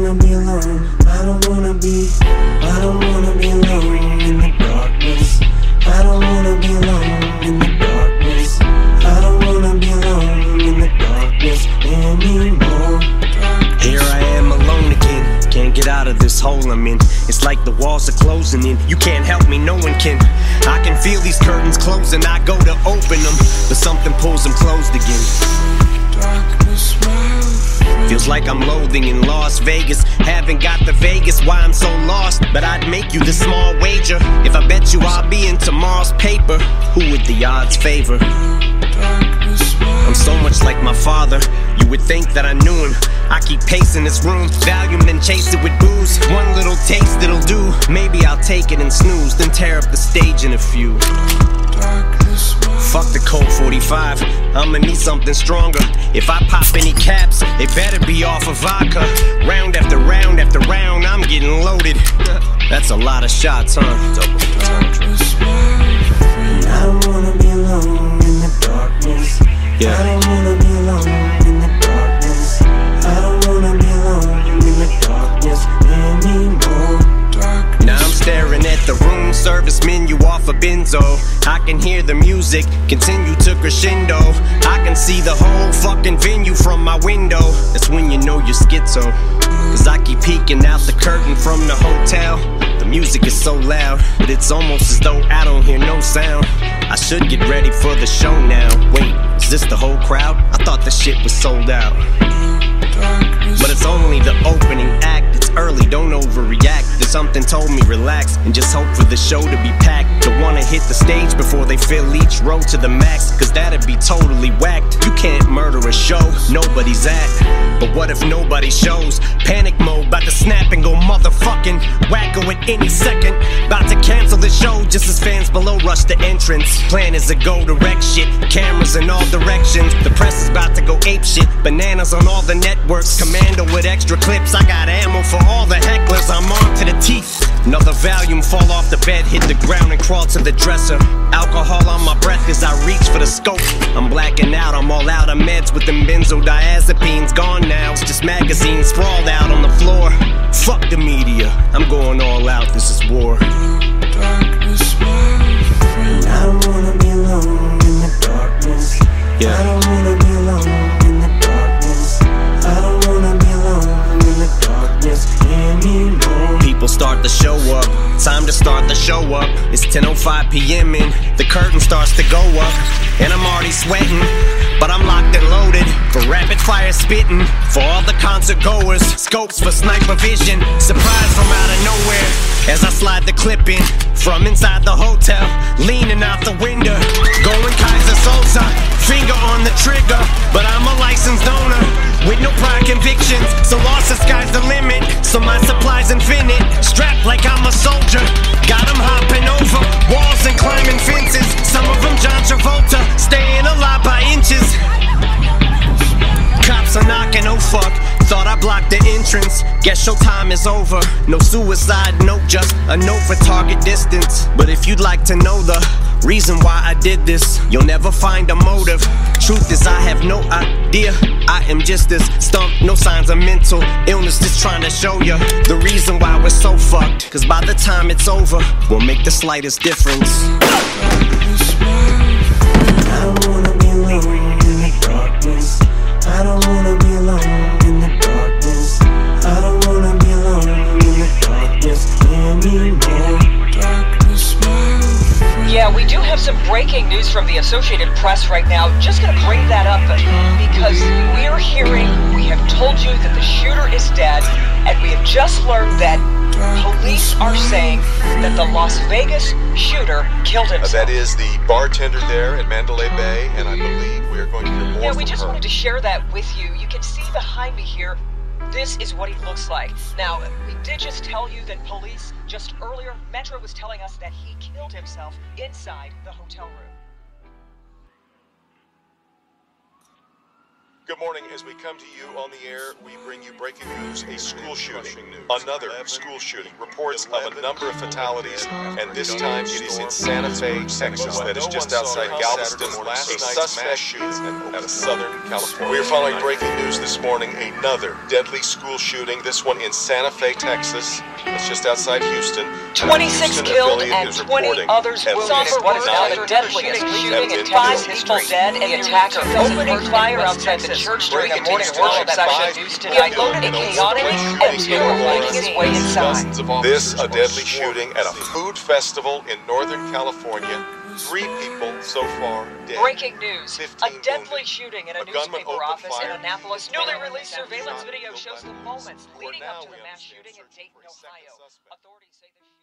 wanna be alone. I don't wanna be alone in the darkness. I don't wanna be alone in the darkness. I don't wanna be alone in the darkness anymore. Here I am alone again, can't get out of this hole I'm in. It's like the walls are closing in, you can't help me, no one can. I can feel these curtains closing, I go to open them, but something pulls them closed again. Feels like I'm loathing in Las Vegas. Haven't got the Vegas, why I'm so lost. But I'd make you this small wager. If I bet you I'll be in tomorrow's paper, who would the odds favor? I'm so much like my father, you would think that I knew him. I keep pacing this room, Valium then chase it with booze. One little taste it'll do, maybe I'll take it and snooze, then tear up the stage in a few. Fuck the Colt 45, I'ma need something stronger. If I pop any caps, they better be off of vodka. Round after round after round, I'm getting loaded. That's a lot of shots, huh? I don't wanna be alone in the darkness. Yeah. I don't wanna be alone in the darkness. I don't wanna be alone in the darkness anymore. Now I'm staring at the room service menu off a benzo. I can hear the music continue to crescendo. I can see the whole fucking venue from my window. That's when you know you're schizo, cause I keep peeking out the curtain from the hotel. The music is so loud, but it's almost as though I don't hear no sound. I should get ready for the show now. Wait, is this the whole crowd? I thought the shit was sold out. But it's only the opening act, it's early, don't overreact. Then something told me relax and just hope for the show to be packed. Don't wanna hit the stage before they fill each row to the max, cause that'd be totally whacked. You can't murder a show nobody's at. But what if nobody shows? Panic mode, about to snap and go motherfucking wacko at any second. About to cancel the show just as fans below rush the entrance. Plan is to go direct shit, cameras in all directions. The press is about to go ape shit, bananas on all the networks. Commando with extra clips, I got ammo for all the hecklers. I'm on to the teeth. Another Valium fall off the bed, hit the ground and crawl to the dresser. Alcohol on my breath as I reach for the scope. I'm blacking out, I'm all out of meds with them benzodiazepines. Gone now, it's just magazines sprawled out on the floor. Fuck the media, I'm going all out, this is war. I don't wanna be alone in the darkness. Yeah. I don't wanna be alone in the darkness. I don't wanna be alone in the darkness anymore. People start to show up, time to start the show up. It's 10:05 p.m. and the curtain starts to go up. And I'm already sweating, but I'm locked and loaded for rapid fire spitting. For all the concert goers, scopes for sniper vision. Surprise from out of nowhere as I slide the clip in from inside the hotel, leaning out the window, going Kaiser Sosa, finger on the trigger. But I'm a licensed owner with no prior convictions, so lost the sky's the limit. So my supply's infinite, strapped like I'm a soldier. Got 'em hopping over walls and climbing fences. Some of them John Travolta, staying alive by inches. Cops are knocking, oh fuck, thought I blocked the entrance. Guess showtime is over. No suicide note, just a note for target distance. But if you'd like to know the reason why I did this, you'll never find a motive. Truth is I have no idea, I am just as stumped. No signs of mental illness, just trying to show you the reason why we're so fucked. Cause by the time it's over, we'll make the slightest difference. I don't wanna be alone in the darkness. I don't wanna be alone in the darkness. I don't wanna be alone in the darkness anymore. Yeah, we do have some breaking news from the Associated Press right now. Just gonna bring that up because we're hearing, we have told you that the shooter is dead, and we have just learned that police are saying that the Las Vegas shooter killed himself. That is the bartender there at Mandalay Bay, and I believe we are going to hear more Yeah, from we just her. wanted to share that with you. You can see behind me here, this is what he looks like. Now, we did just tell you that police, just earlier, Metro was telling us that he killed himself inside the hotel room. Good morning. As we come to you on the air, we bring you breaking news, a school shooting. Another school shooting. Reports of a number of fatalities, and this time it is in Santa Fe, Texas. That is just outside Galveston. A suspect shooting out of Southern California. We are following breaking news this morning. Another deadly school shooting, this one in Santa Fe, Texas. It's just outside Houston. 26 killed and 20 others wounded in what is now the deadliest shooting in 5 people dead, and the attacker opening fire outside the church during a morning worship session. He unloaded a chaotic and terror making his way inside. This, a deadly shooting at a food festival in Northern California. 3 people so far dead. Breaking news. 15 A deadly wounded. shooting in a gunman newspaper opened office in fire. Annapolis. Newly released surveillance video Killed shows by the police. moments Who are leading now, up to the we mass understand, shooting in searching Dayton, for a second Ohio. suspect. Authorities say the